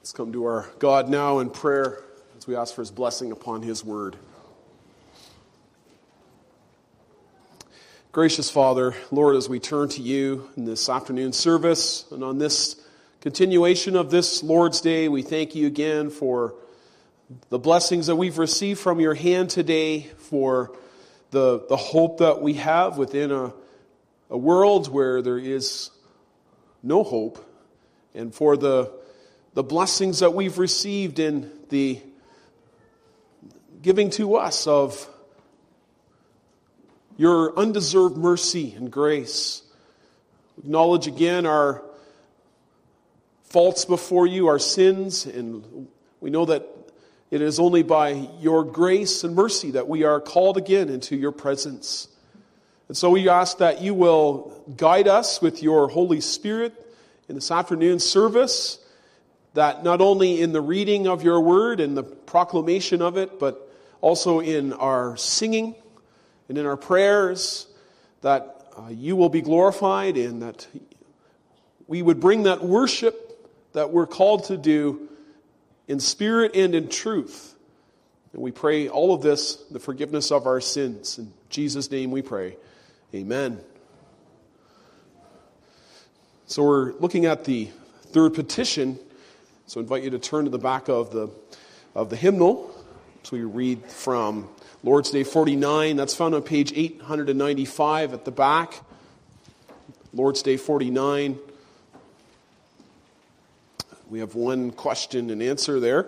Let's come to our God now in prayer as we ask for His blessing upon His word. Gracious Father, Lord, as we turn to You in this afternoon service and on this continuation of this Lord's Day, we thank You again for the blessings that we've received from Your hand today, for the hope that we have within a world where there is no hope, and for the blessings that we've received in the giving to us of Your undeserved mercy and grace. We acknowledge again our faults before You, our sins, and we know that it is only by Your grace and mercy that we are called again into Your presence. And so we ask that You will guide us with Your Holy Spirit in this afternoon service, that not only in the reading of Your word and the proclamation of it, but also in our singing and in our prayers, that You will be glorified, and that we would bring that worship that we're called to do in spirit and in truth. And we pray all of this, the forgiveness of our sins. In Jesus' name we pray. Amen. So we're looking at the third petition. So I invite you to turn to the back of the hymnal. So we read from Lord's Day 49. That's found on page 895 at the back. Lord's Day 49. We have one question and answer there.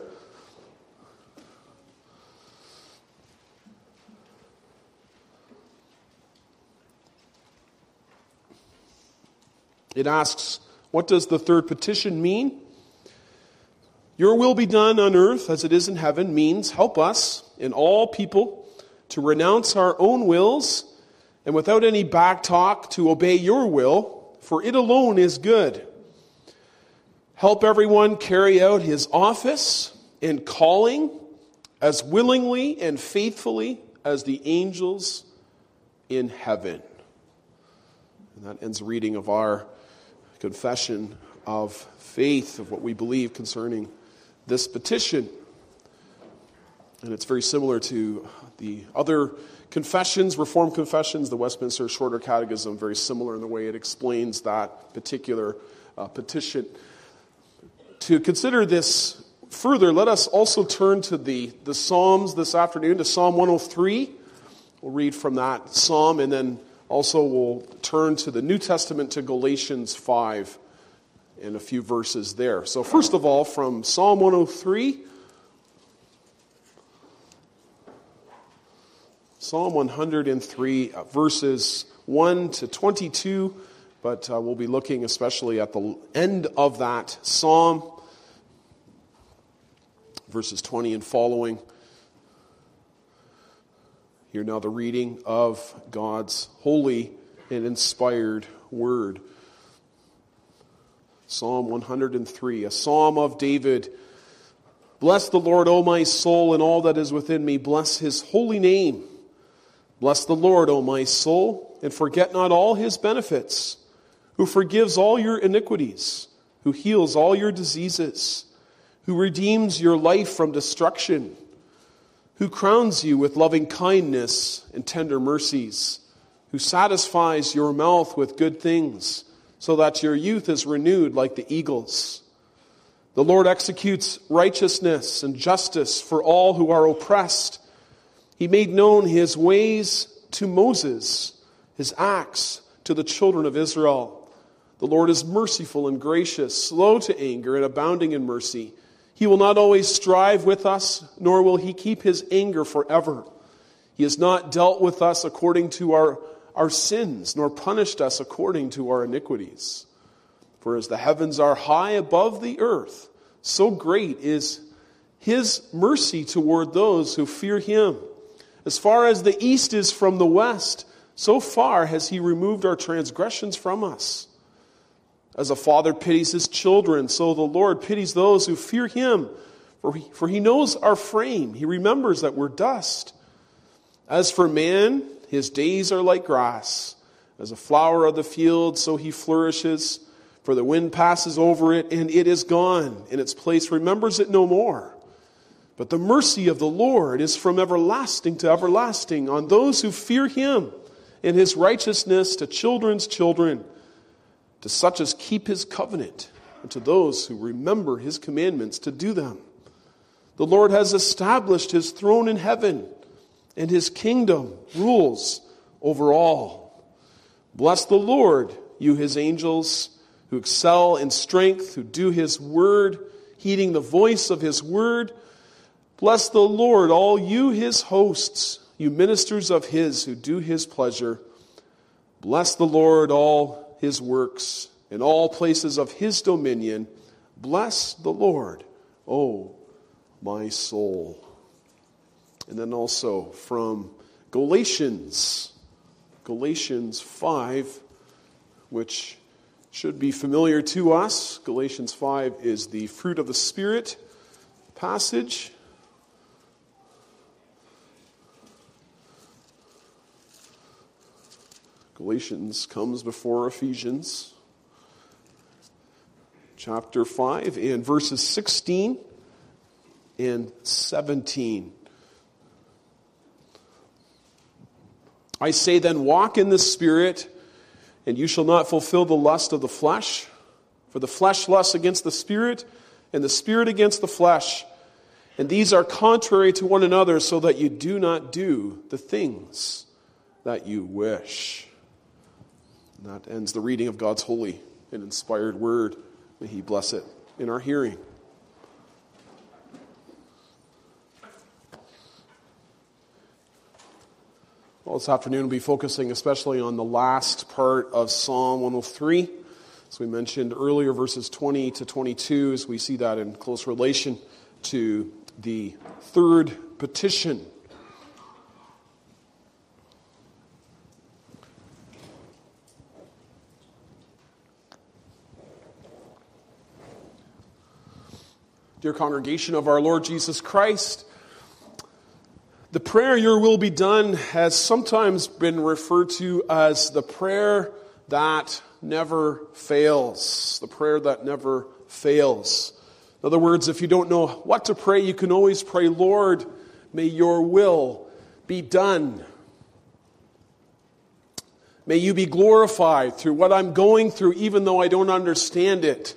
It asks, what does the third petition mean? Your will be done on earth as it is in heaven means help us in all people to renounce our own wills and without any back talk to obey Your will, for it alone is good. Help everyone carry out his office and calling as willingly and faithfully as the angels in heaven. And that ends the reading of our confession of faith, of what we believe concerning this petition. And it's very similar to the other confessions, Reformed confessions, the Westminster Shorter Catechism, very similar in the way it explains that particular petition. To consider this further, let us also turn to the Psalms this afternoon, to Psalm 103. We'll read from that psalm, and then also we'll turn to the New Testament, to Galatians 5, and a few verses there. So first of all, from Psalm 103, Psalm 103, verses 1 to 22, but we'll be looking especially at the end of that psalm, verses 20 and following. Hear now the reading of God's holy and inspired word. Psalm 103, a psalm of David. Bless the Lord, O my soul, and all that is within me. Bless His holy name. Bless the Lord, O my soul, and forget not all His benefits, who forgives all your iniquities, who heals all your diseases, who redeems your life from destruction, who crowns you with loving kindness and tender mercies, who satisfies your mouth with good things, so that your youth is renewed like the eagles. The Lord executes righteousness and justice for all who are oppressed. He made known His ways to Moses, His acts to the children of Israel. The Lord is merciful and gracious, slow to anger and abounding in mercy. He will not always strive with us, nor will He keep His anger forever. He has not dealt with us according to our sins, nor punished us according to our iniquities. For as the heavens are high above the earth, so great is His mercy toward those who fear Him. As far as the east is from the west, so far has He removed our transgressions from us. As a father pities his children, so the Lord pities those who fear Him. For He knows our frame. He remembers that we're dust. As for man, his days are like grass. As a flower of the field, so he flourishes. For the wind passes over it, and it is gone, and its place remembers it no more. But the mercy of the Lord is from everlasting to everlasting on those who fear him, and his righteousness to children's children, to such as keep his covenant, and to those who remember his commandments to do them. The Lord has established his throne in heaven, and his kingdom rules over all. Bless the Lord, you his angels, who excel in strength, who do his word, heeding the voice of his word. Bless the Lord, all you his hosts, you ministers of his who do his pleasure. Bless the Lord, all his works, in all places of his dominion. Bless the Lord, O my soul. And then also from Galatians 5, which should be familiar to us. Galatians 5 is the fruit of the Spirit passage. Galatians comes before Ephesians. Chapter 5 and verses 16 and 17. I say then, walk in the Spirit, and you shall not fulfill the lust of the flesh. For the flesh lusts against the Spirit, and the Spirit against the flesh. And these are contrary to one another, so that you do not do the things that you wish. And that ends the reading of God's holy and inspired word. May he bless it in our hearing. Well, this afternoon we'll be focusing especially on the last part of Psalm 103. As we mentioned earlier, verses 20 to 22, as we see that in close relation to the third petition. Dear congregation of our Lord Jesus Christ, the prayer, your will be done, has sometimes been referred to as the prayer that never fails. The prayer that never fails. In other words, if you don't know what to pray, you can always pray, Lord, may your will be done. May you be glorified through what I'm going through, even though I don't understand it.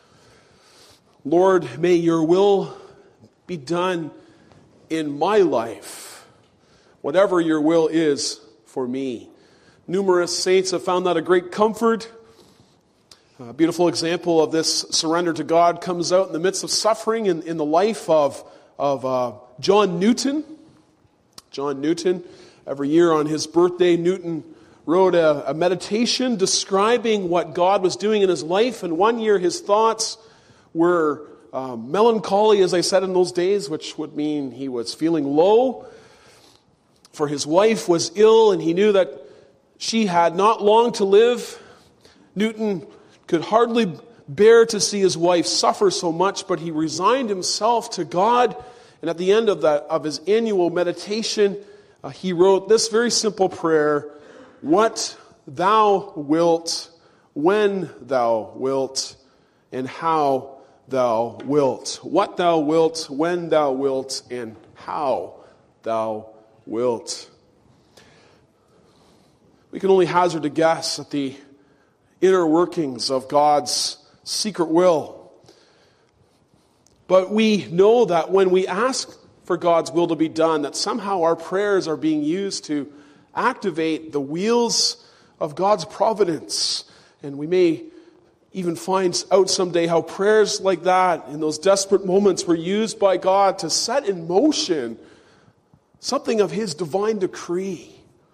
Lord, may your will be done in my life, whatever your will is for me. Numerous saints have found that a great comfort. A beautiful example of this surrender to God comes out in the midst of suffering in the life of John Newton. John Newton, every year on his birthday, Newton wrote a meditation describing what God was doing in his life. And one year his thoughts were melancholy, as I said in those days, which would mean he was feeling low. For his wife was ill, and he knew that she had not long to live. Newton could hardly bear to see his wife suffer so much, but he resigned himself to God. And at the end of his annual meditation, he wrote this very simple prayer: "What thou wilt, when thou wilt, and how thou wilt." What thou wilt, when thou wilt, and how thou wilt. We can only hazard a guess at the inner workings of God's secret will. But we know that when we ask for God's will to be done, that somehow our prayers are being used to activate the wheels of God's providence. And we may even find out someday how prayers like that, in those desperate moments, were used by God to set in motion something of his divine decree.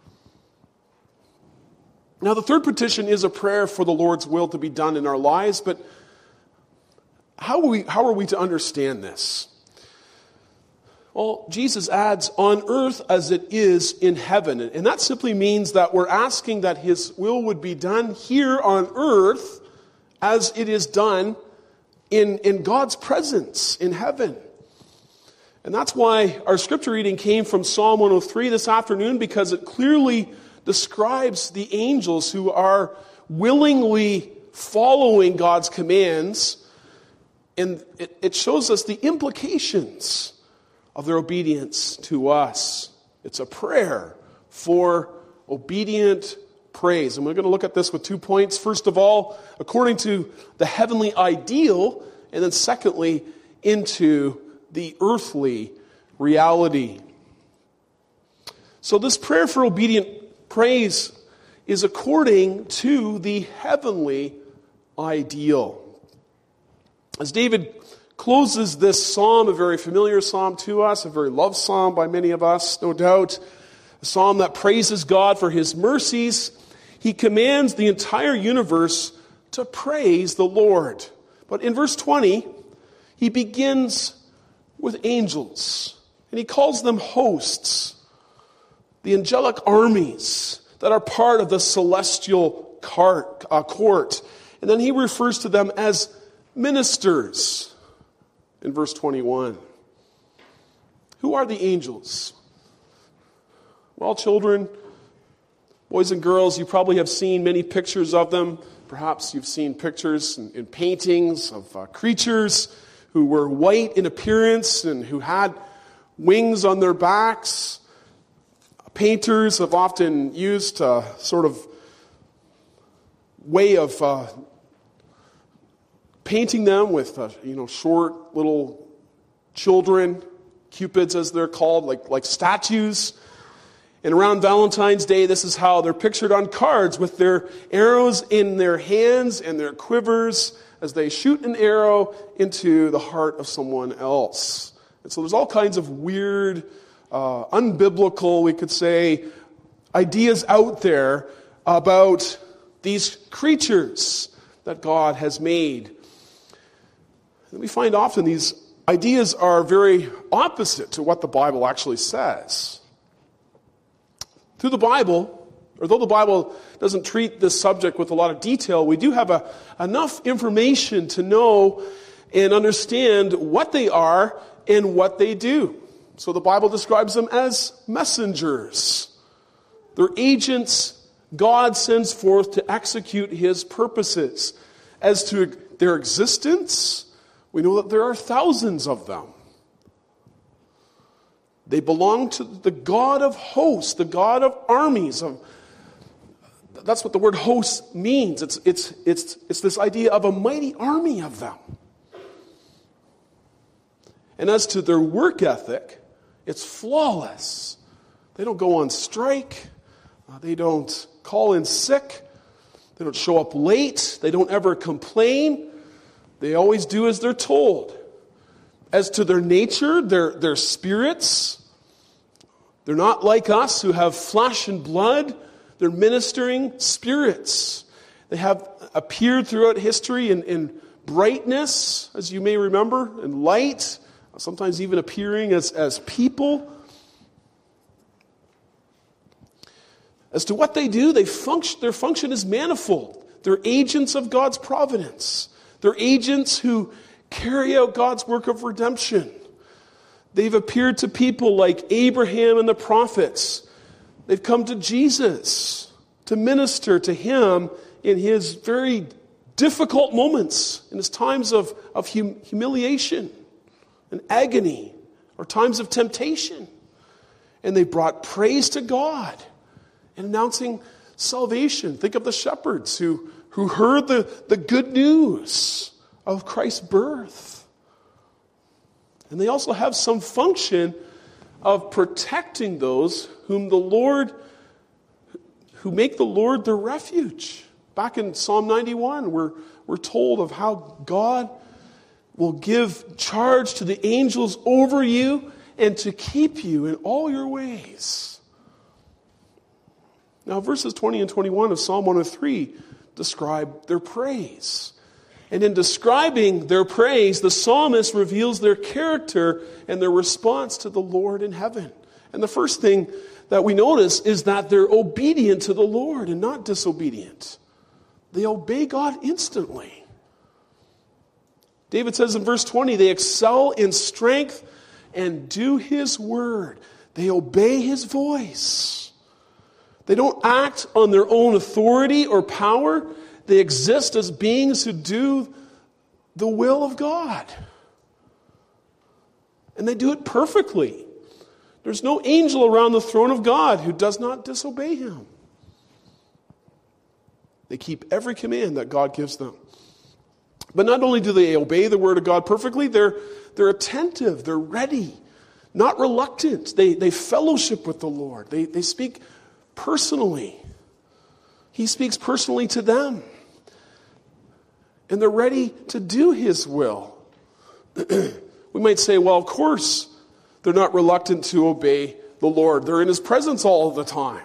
Now, the third petition is a prayer for the Lord's will to be done in our lives, but how are we to understand this? Well, Jesus adds, on earth as it is in heaven. And that simply means that we're asking that his will would be done here on earth as it is done in God's presence in heaven. And that's why our scripture reading came from Psalm 103 this afternoon, because it clearly describes the angels who are willingly following God's commands, and it shows us the implications of their obedience to us. It's a prayer for obedient praise. And we're going to look at this with 2 points. First of all, according to the heavenly ideal, and then secondly, into the earthly reality. So this prayer for obedient praise is according to the heavenly ideal. As David closes this psalm, a very familiar psalm to us, a very loved psalm by many of us, no doubt, a psalm that praises God for his mercies, he commands the entire universe to praise the Lord. But in verse 20, he begins with angels, and he calls them hosts, the angelic armies that are part of the celestial court. And then he refers to them as ministers in verse 21. Who are the angels? Well, children, boys and girls, you probably have seen many pictures of them. Perhaps you've seen pictures in paintings of creatures who were white in appearance and who had wings on their backs. Painters have often used a sort of way of painting them with short little children, cupids as they're called, like statues. And around Valentine's Day, this is how they're pictured on cards with their arrows in their hands and their quivers as they shoot an arrow into the heart of someone else. And so there's all kinds of weird, unbiblical, we could say, ideas out there about these creatures that God has made. And we find often these ideas are very opposite to what the Bible actually says. Through the Bible, although the Bible doesn't treat this subject with a lot of detail, we do have enough information to know and understand what they are and what they do. So the Bible describes them as messengers. They're agents God sends forth to execute his purposes. As to their existence, we know that there are thousands of them. They belong to the God of hosts, the God of armies. That's what the word host means. It's this idea of a mighty army of them. And as to their work ethic, it's flawless. They don't go on strike. They don't call in sick. They don't show up late. They don't ever complain. They always do as they're told. As to their nature, their spirits, they're not like us who have flesh and blood. They're ministering spirits. They have appeared throughout history in brightness, as you may remember, and light, sometimes even appearing as people. As to what they do, their function is manifold. They're agents of God's providence. They're agents who carry out God's work of redemption. They've appeared to people like Abraham and the prophets. They've come to Jesus to minister to him in his very difficult moments, in his times of humiliation and agony, or times of temptation. And they brought praise to God and announcing salvation. Think of the shepherds who heard the good news of Christ's birth. And they also have some function of protecting those who make the Lord their refuge. Back in Psalm 91, we're told of how God will give charge to the angels over you and to keep you in all your ways. Now, verses 20 and 21 of Psalm 103 describe their praise. And in describing their praise, the psalmist reveals their character and their response to the Lord in heaven. And the first thing that we notice is that they're obedient to the Lord and not disobedient. They obey God instantly. David says in verse 20, they excel in strength and do his word. They obey his voice. They don't act on their own authority or power. They exist as beings who do the will of God. And they do it perfectly. There's no angel around the throne of God who does not disobey him. They keep every command that God gives them. But not only do they obey the word of God perfectly, they're attentive, they're ready, not reluctant. They fellowship with the Lord. They speak personally. He speaks personally to them. And they're ready to do his will. We might say, well, of course, they're not reluctant to obey the Lord. They're in his presence all the time.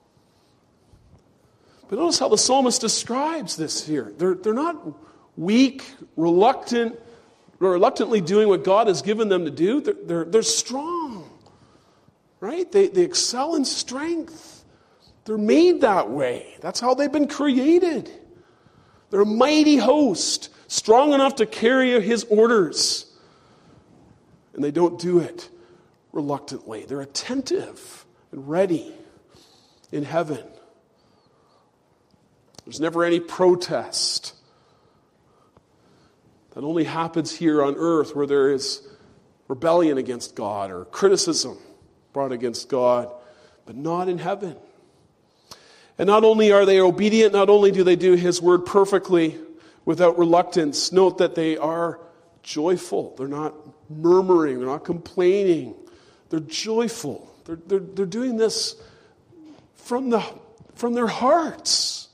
But notice how the psalmist describes this here. They're not weak, reluctantly doing what God has given them to do. They're strong, right? They excel in strength. They're made that way. That's how they've been created. They're a mighty host, strong enough to carry his orders. And they don't do it reluctantly. They're attentive and ready in heaven. There's never any protest. That only happens here on earth where there is rebellion against God or criticism brought against God, but not in heaven. And not only are they obedient, not only do they do his word perfectly without reluctance, note that they are joyful. They're not murmuring, they're not complaining. They're joyful. They're doing this from their hearts.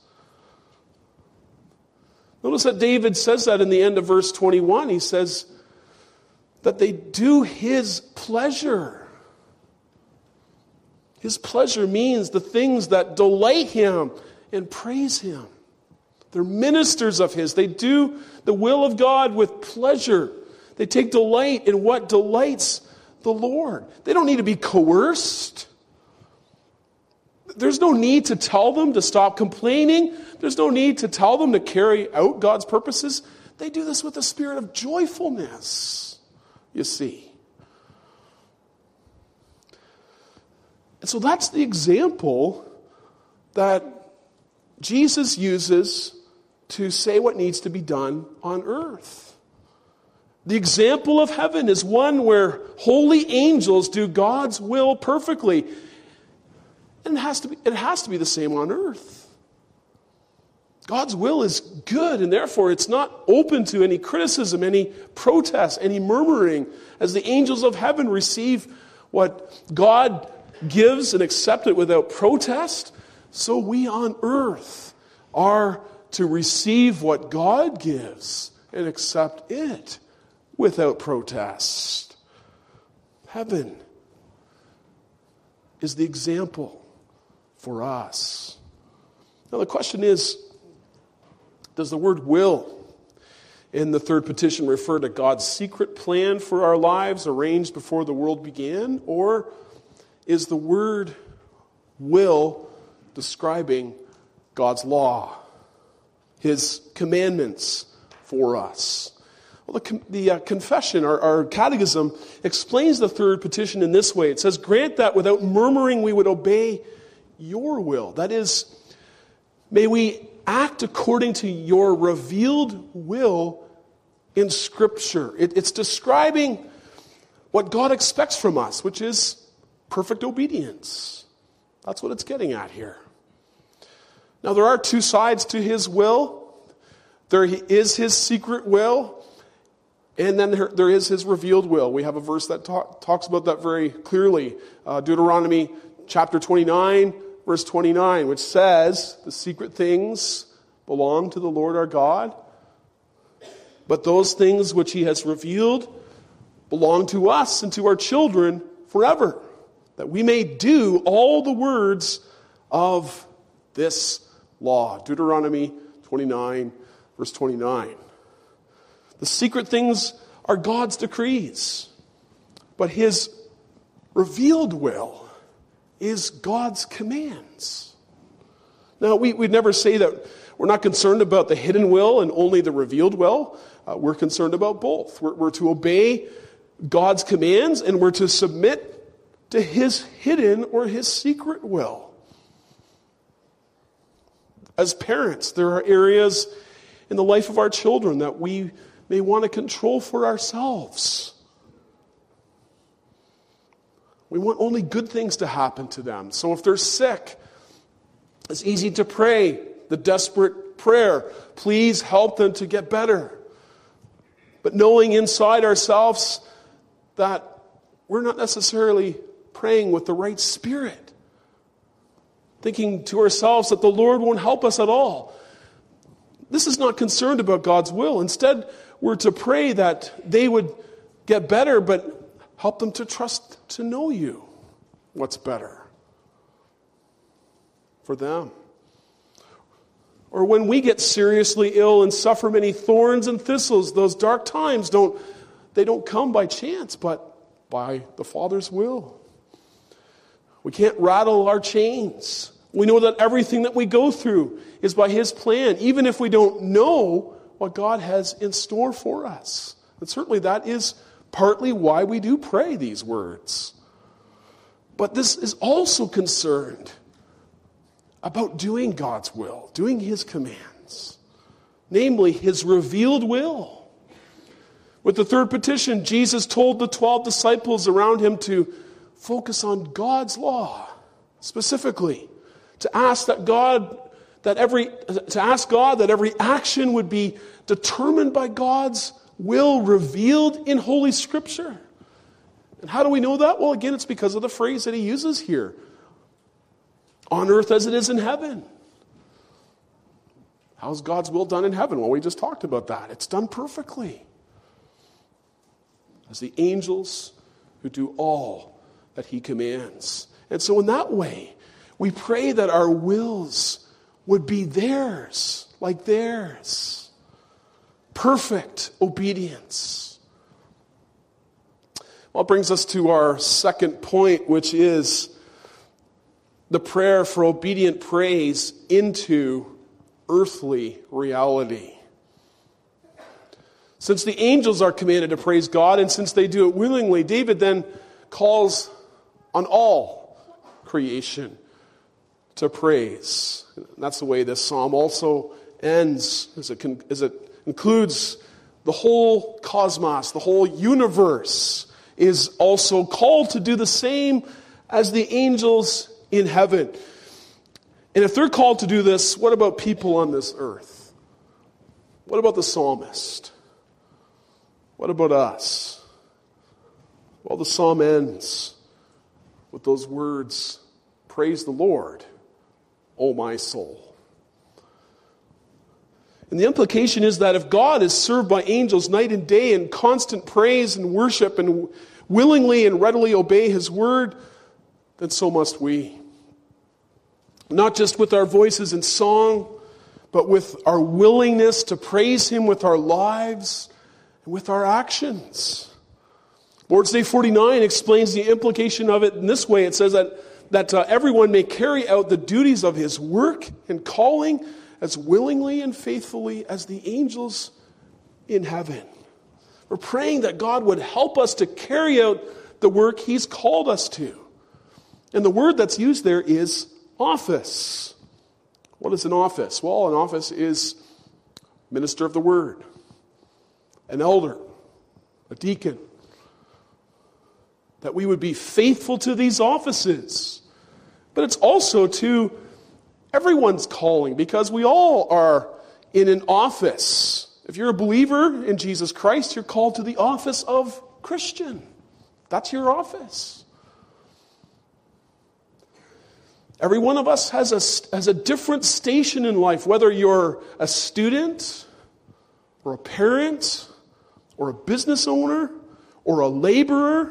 Notice that David says that in the end of verse 21. He says that they do his pleasure. His pleasure means the things that delight him and praise him. They're ministers of his. They do the will of God with pleasure. They take delight in what delights the Lord. They don't need to be coerced. There's no need to tell them to stop complaining. There's no need to tell them to carry out God's purposes. They do this with a spirit of joyfulness, you see. And so that's the example that Jesus uses to say what needs to be done on earth. The example of heaven is one where holy angels do God's will perfectly. And it has to be the same on earth. God's will is good, and therefore it's not open to any criticism, any protest, any murmuring. As the angels of heaven receive what God gives and accept it without protest, so we on earth are to receive what God gives and accept it without protest. Heaven is the example for us. Now the question is, does the word will in the third petition refer to God's secret plan for our lives arranged before the world began? Or is the word will describing God's law, his commandments for us? Well, the confession, our catechism, explains the third petition in this way. It says, grant that without murmuring we would obey your will. That is, may we act according to your revealed will in Scripture. It's describing what God expects from us, which is perfect obedience. That's what it's getting at here. Now, there are two sides to his will. There is his secret will, and then there is his revealed will. We have a verse that talks about that very clearly. Deuteronomy chapter 29, verse 29, which says, the secret things belong to the Lord our God, but those things which he has revealed belong to us and to our children forever, that we may do all the words of this law. Deuteronomy 29, verse 29. The secret things are God's decrees, but his revealed will is God's commands. Now, we'd never say that we're not concerned about the hidden will and only the revealed will. We're concerned about both. We're to obey God's commands, and we're to submit to his hidden or his secret will. As parents, there are areas in the life of our children that we may want to control for ourselves. We want only good things to happen to them. So if they're sick, it's easy to pray the desperate prayer, please help them to get better. But knowing inside ourselves that we're not necessarily praying with the right spirit. Thinking to ourselves that the Lord won't help us at all. This is not concerned about God's will. Instead, we're to pray that they would get better, but help them to trust to know you what's better for them. Or when we get seriously ill and suffer many thorns and thistles, those dark times don't come by chance, but by the Father's will. We can't rattle our chains. We know that everything that we go through is by His plan, even if we don't know what God has in store for us. And certainly that is partly why we do pray these words. But this is also concerned about doing God's will, doing His commands, namely His revealed will. With the third petition, Jesus told the 12 disciples around Him to focus on God's law, specifically to ask God that every action would be determined by God's will revealed in Holy Scripture. And how do we know that? Well, again, it's because of the phrase that He uses here. On earth as it is in heaven. How's God's will done in heaven? Well, we just talked about that. It's done perfectly. As the angels who do all that He commands. And so in that way, we pray that our wills would be theirs, like theirs. Perfect obedience. Well, it brings us to our second point, which is the prayer for obedient praise into earthly reality. Since the angels are commanded to praise God, and since they do it willingly, David then calls on all creation to praise. And that's the way this psalm also ends, as it includes the whole cosmos, the whole universe is also called to do the same as the angels in heaven. And if they're called to do this, what about people on this earth? What about the psalmist? What about us? Well, the psalm ends with those words, praise the Lord, O my soul. And the implication is that if God is served by angels night and day in constant praise and worship and willingly and readily obey His word, then so must we. Not just with our voices in song, but with our willingness to praise Him with our lives and with our actions. Lord's Day 49 explains the implication of it in this way. It says that everyone may carry out the duties of his work and calling as willingly and faithfully as the angels in heaven. We're praying that God would help us to carry out the work He's called us to. And the word that's used there is office. What is an office? Well, an office is minister of the word, an elder, a deacon. That we would be faithful to these offices. But it's also to everyone's calling, because we all are in an office. If you're a believer in Jesus Christ, you're called to the office of Christian. That's your office. Every one of us has a different station in life, whether you're a student or a parent or a business owner or a laborer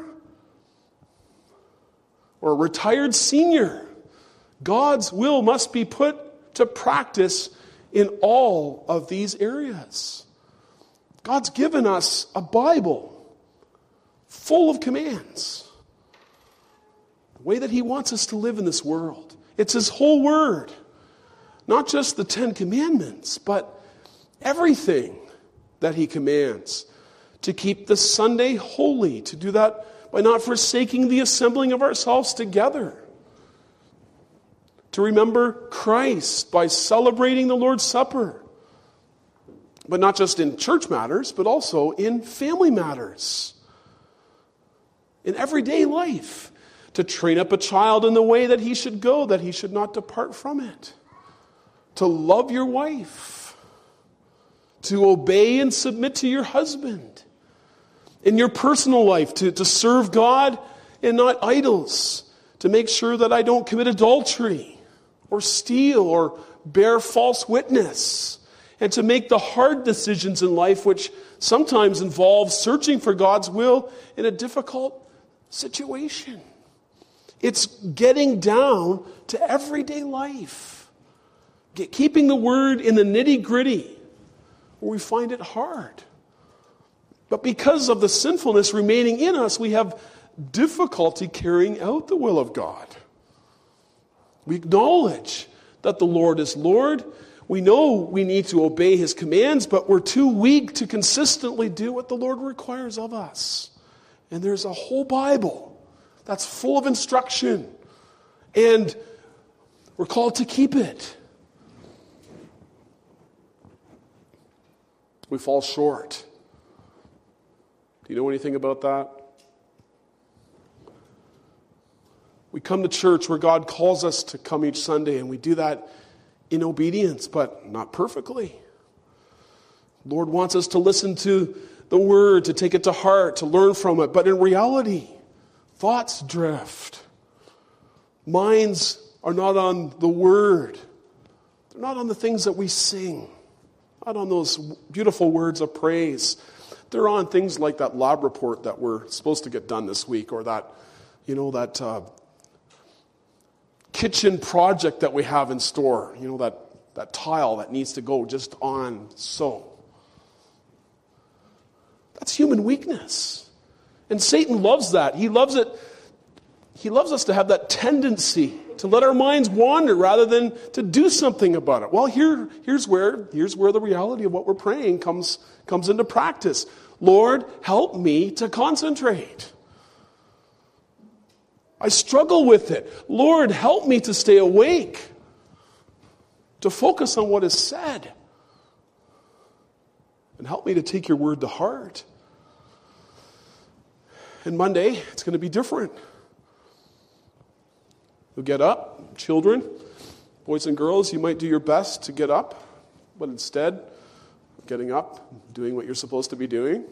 or a retired senior. God's will must be put to practice in all of these areas. God's given us a Bible full of commands. The way that He wants us to live in this world. It's His whole word. Not just the 10 commandments, but everything that He commands. To keep the Sunday holy, to do that by not forsaking the assembling of ourselves together. to remember Christ by celebrating the Lord's Supper. But not just in church matters, but also in family matters. In everyday life. To train up a child in the way that he should go, that he should not depart from it. To love your wife. To obey and submit to your husband. In your personal life, to serve God and not idols. To make sure that I don't commit adultery or steal or bear false witness. And to make the hard decisions in life, which sometimes involve searching for God's will in a difficult situation. It's getting down to everyday life. Keeping the word in the nitty-gritty, where we find it hard. But because of the sinfulness remaining in us, we have difficulty carrying out the will of God. We acknowledge that the Lord is Lord. We know we need to obey his commands, but we're too weak to consistently do what the Lord requires of us. And there's a whole Bible that's full of instruction. And we're called to keep it. We fall short. Do you know anything about that? We come to church where God calls us to come each Sunday, and we do that in obedience, but not perfectly. The Lord wants us to listen to the word, to take it to heart, to learn from it. But in reality, thoughts drift. Minds are not on the word. They're not on the things that we sing. Not on those beautiful words of praise. They're on things like that lab report that we're supposed to get done this week, or that, kitchen project that we have in store. That tile that needs to go just on so. That's human weakness. And Satan loves that. He loves it. He loves us to have that tendency to let our minds wander rather than to do something about it. Well, here's where the reality of what we're praying comes into practice. Lord, help me to concentrate. I struggle with it. Lord, help me to stay awake, to focus on what is said, and help me to take your word to heart. And Monday, it's going to be different. You'll get up, children, boys and girls, you might do your best to get up, but instead, getting up, doing what you're supposed to be doing,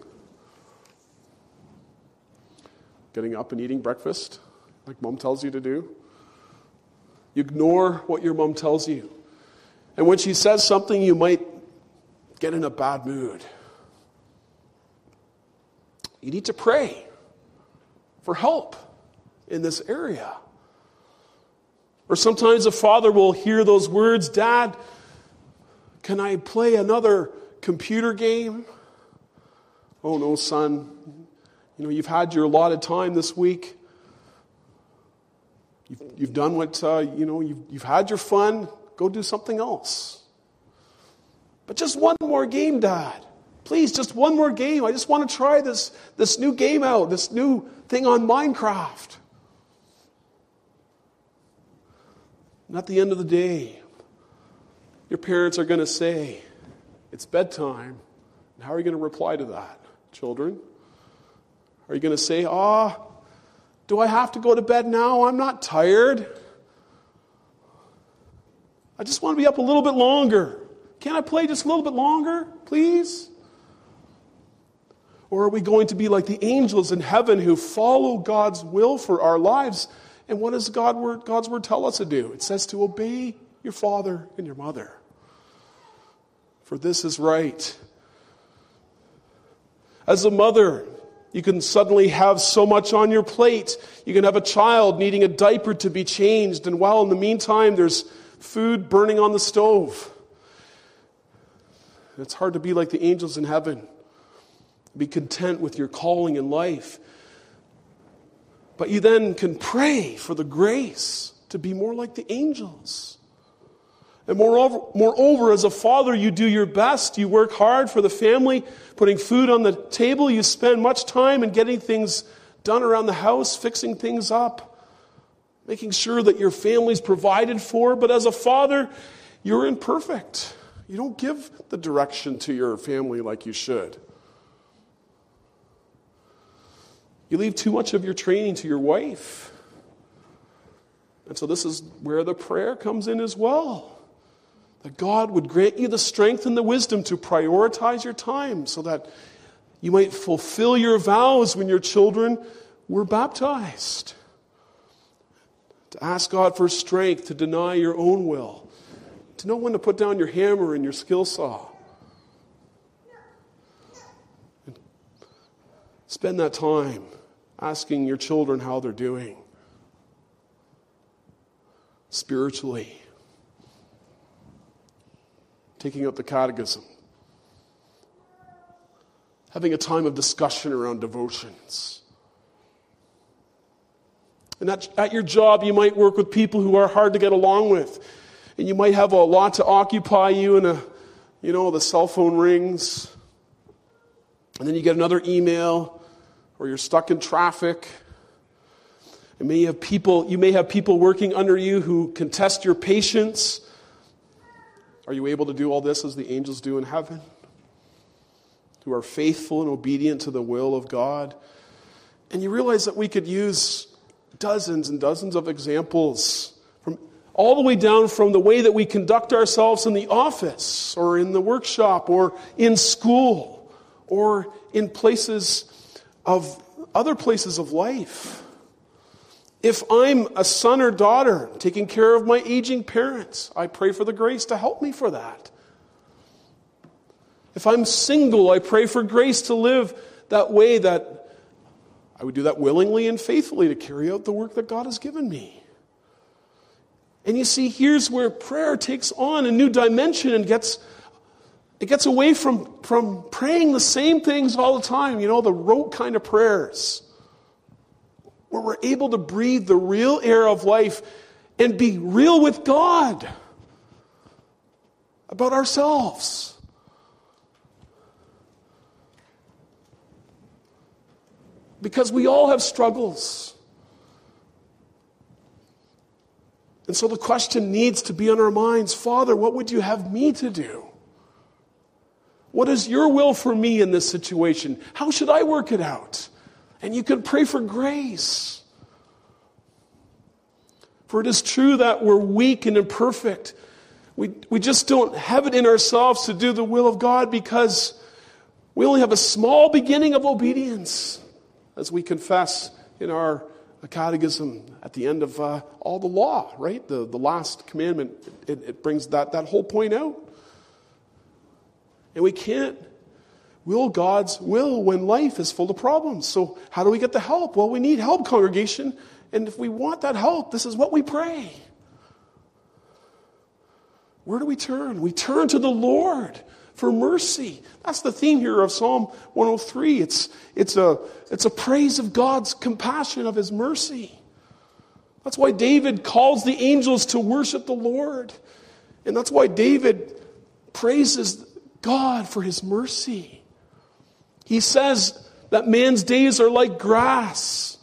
getting up and eating breakfast, like mom tells you to do. You ignore what your mom tells you. And when she says something, you might get in a bad mood. You need to pray for help in this area. Or sometimes a father will hear those words, Dad, can I play another computer game? Oh no, son. You've had your allotted time this week. You've done what, you've had your fun. Go do something else. But just one more game, Dad. Please, just one more game. I just want to try this new game out, this new thing on Minecraft. And at the end of the day, your parents are going to say, it's bedtime. And how are you going to reply to that, children? Are you going to say, do I have to go to bed now? I'm not tired. I just want to be up a little bit longer. Can I play just a little bit longer, please? Or are we going to be like the angels in heaven who follow God's will for our lives? And what does God's word tell us to do? It says to obey your father and your mother. For this is right. As a mother, you can suddenly have so much on your plate. You can have a child needing a diaper to be changed, and while in the meantime there's food burning on the stove. It's hard to be like the angels in heaven. Be content with your calling in life. But you then can pray for the grace to be more like the angels. And moreover, as a father, you do your best. You work hard for the family, putting food on the table. You spend much time in getting things done around the house, fixing things up. making sure that your family's provided for. But as a father, you're imperfect. You don't give the direction to your family like you should. You leave too much of your training to your wife. And so this is where the prayer comes in as well. That God would grant you the strength and the wisdom to prioritize your time so that you might fulfill your vows when your children were baptized. To ask God for strength to deny your own will. To know when to put down your hammer and your skill saw. And spend that time asking your children how they're doing spiritually. Taking up the catechism. Having a time of discussion around devotions. And at your job, you might work with people who are hard to get along with. And you might have a lot to occupy you, and the cell phone rings. And then you get another email, or you're stuck in traffic. And you may have people working under you who can test your patience. Are you able to do all this as the angels do in heaven? Who are faithful and obedient to the will of God. And you realize that we could use dozens and dozens of examples from all the way down from the way that we conduct ourselves in the office or in the workshop or in school or in other places of life. If I'm a son or daughter taking care of my aging parents, I pray for the grace to help me for that. If I'm single, I pray for grace to live that way, that I would do that willingly and faithfully to carry out the work that God has given me. And you see, here's where prayer takes on a new dimension and gets away from praying the same things all the time, the rote kind of prayers, where we're able to breathe the real air of life and be real with God about ourselves. Because we all have struggles. And so the question needs to be on our minds, Father, what would you have me to do? What is your will for me in this situation? How should I work it out? And you can pray for grace. For it is true that we're weak and imperfect. We just don't have it in ourselves to do the will of God because we only have a small beginning of obedience. As we confess in our catechism at the end of all the law, right? The last commandment, it brings that whole point out. And we can't will God's will when life is full of problems. So how do we get the help? Well, we need help, congregation. And if we want that help, this is what we pray. Where do we turn? We turn to the Lord for mercy. That's the theme here of Psalm 103. It's a praise of God's compassion, of his mercy. That's why David calls the angels to worship the Lord. And that's why David praises God for his mercy. He says that man's days are like grass.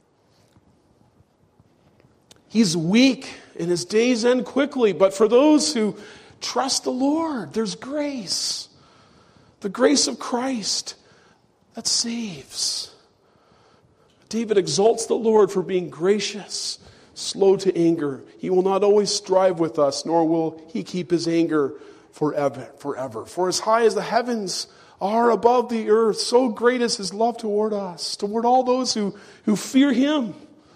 He's weak and his days end quickly. But for those who trust the Lord, there's grace. The grace of Christ that saves. David exalts the Lord for being gracious, slow to anger. He will not always strive with us, nor will he keep his anger forever. For as high as the heavens are above the earth, so great is his love toward us, toward all those who fear him.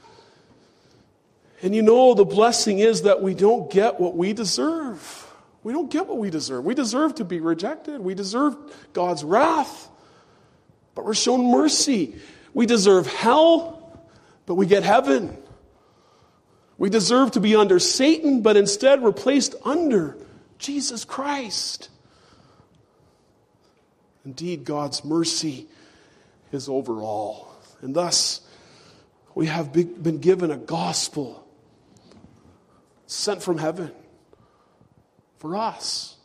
And the blessing is that we don't get what we deserve. We don't get what we deserve. We deserve to be rejected. We deserve God's wrath. But we're shown mercy. We deserve hell, but we get heaven. We deserve to be under Satan, but instead we're placed under Jesus Christ. Indeed, God's mercy is over all. And thus, we have been given a gospel sent from heaven for us.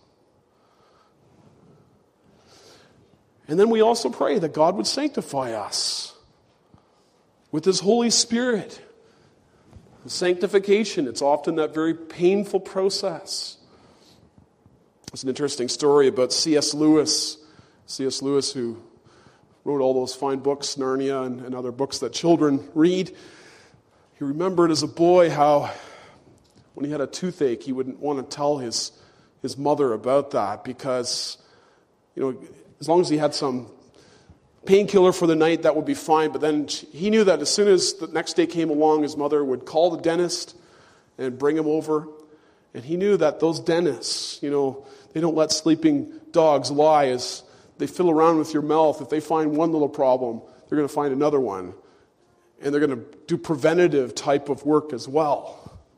And then we also pray that God would sanctify us with his Holy Spirit. Sanctification, it's often that very painful process. It's an interesting story about C.S. Lewis. C.S. Lewis, who wrote all those fine books, Narnia and other books that children read. He remembered as a boy how when he had a toothache, he wouldn't want to tell his mother about that because, as long as he had some painkiller for the night, that would be fine. But then he knew that as soon as the next day came along, his mother would call the dentist and bring him over. And he knew that those dentists, they don't let sleeping dogs lie as they fiddle around with your mouth. If they find one little problem, they're going to find another one. And they're going to do preventative type of work as well.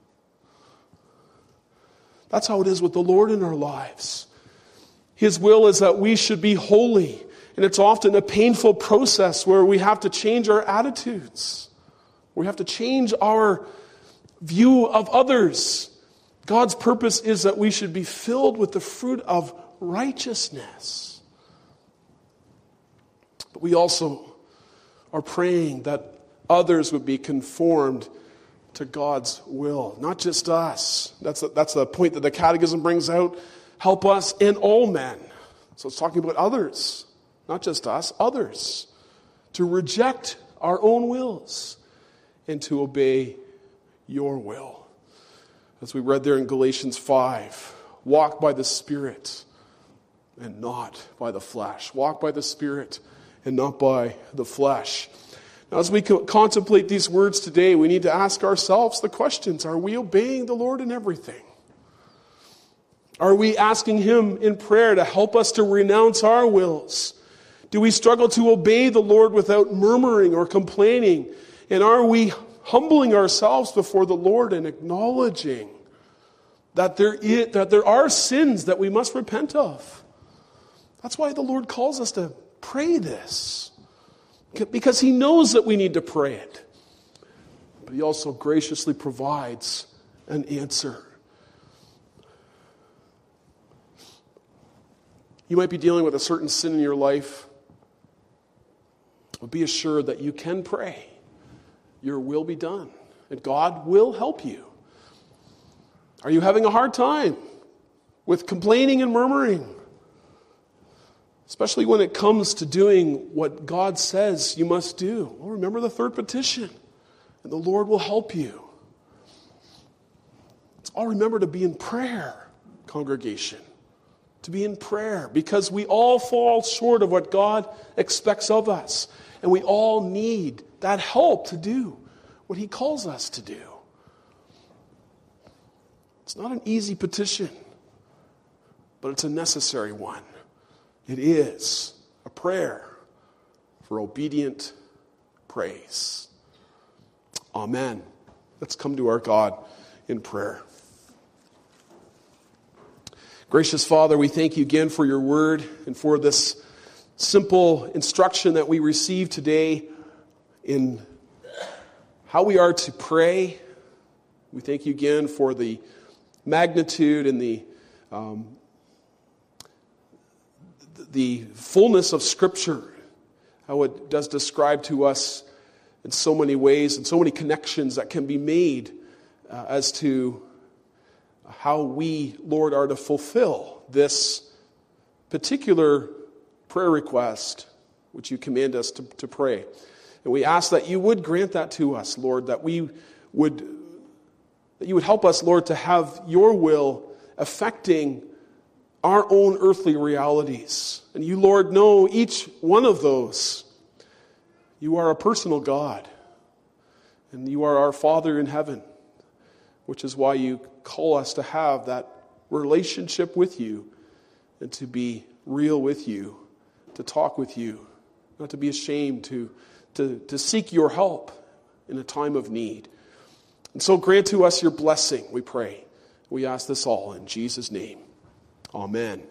That's how it is with the Lord in our lives. His will is that we should be holy. And it's often a painful process where we have to change our attitudes. We have to change our view of others. God's purpose is that we should be filled with the fruit of righteousness. But we also are praying that others would be conformed to God's will, not just us. That's the point that the Catechism brings out. Help us and all men. So it's talking about others, not just us, others, to reject our own wills and to obey your will. As we read there in Galatians 5, walk by the Spirit and not by the flesh. Walk by the Spirit and not by the flesh. Now, as we contemplate these words today, we need to ask ourselves the questions. Are we obeying the Lord in everything? Are we asking Him in prayer to help us to renounce our wills? Do we struggle to obey the Lord without murmuring or complaining? And are we humbling ourselves before the Lord and acknowledging that there are sins that we must repent of? That's why the Lord calls us to pray this. Because He knows that we need to pray it. But He also graciously provides an answer. You might be dealing with a certain sin in your life. But be assured that you can pray. Your will be done. And God will help you. Are you having a hard time with complaining and murmuring? Especially when it comes to doing what God says you must do. Well, remember the third petition. And the Lord will help you. Let's all remember to be in prayer, congregation. To be in prayer. Because we all fall short of what God expects of us. And we all need that help to do what He calls us to do. It's not an easy petition. But it's a necessary one. It is a prayer for obedient praise. Amen. Let's come to our God in prayer. Gracious Father, we thank you again for your word and for this simple instruction that we receive today in how we are to pray. We thank you again for the magnitude and the fullness of Scripture, how it does describe to us in so many ways and so many connections that can be made as to how we, Lord, are to fulfill this particular prayer request which you command us to pray. And we ask that you would grant that to us, Lord, that you would help us, Lord, to have your will affecting our own earthly realities. And you, Lord, know each one of those. You are a personal God. And you are our Father in heaven, which is why you call us to have that relationship with you and to be real with you, to talk with you, not to be ashamed, to seek your help in a time of need. And so grant to us your blessing, we pray. We ask this all in Jesus' name. Amen.